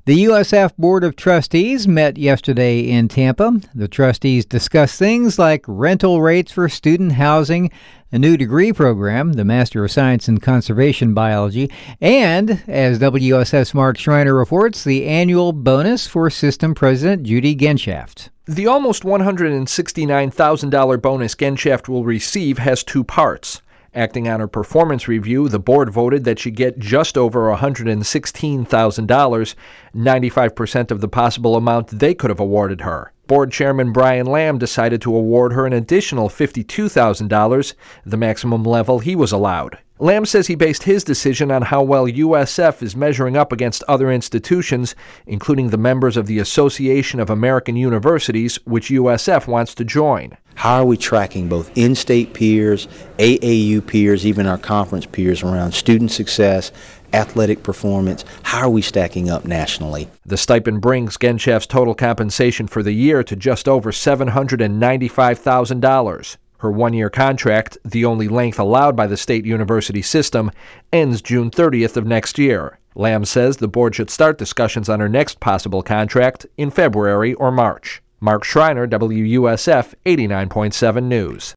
The USF Board of Trustees met yesterday in Tampa. The trustees discussed things like rental rates for student housing, a new degree program, the Master of Science in Conservation Biology, and, as WSF's Mark Schreiner reports, the annual bonus for System President Judy Genshaft. The almost $169,000 bonus Genshaft will receive has two parts. Acting on her performance review, the board voted that she get just over $116,000, 95% of the possible amount they could have awarded her. Board Chairman Brian Lamb decided to award her an additional $52,000, the maximum level he was allowed. Lamb says he based his decision on how well USF is measuring up against other institutions, including the members of the Association of American Universities, which USF wants to join. How are we tracking both in-state peers, AAU peers, even our conference peers around student success, athletic performance? How are we stacking up nationally? The stipend brings Genshaft's total compensation for the year to just over $795,000. Her one-year contract, the only length allowed by the state university system, ends June 30th of next year. Lamb says the board should start discussions on her next possible contract in February or March. Mark Schreiner, WUSF 89.7 News.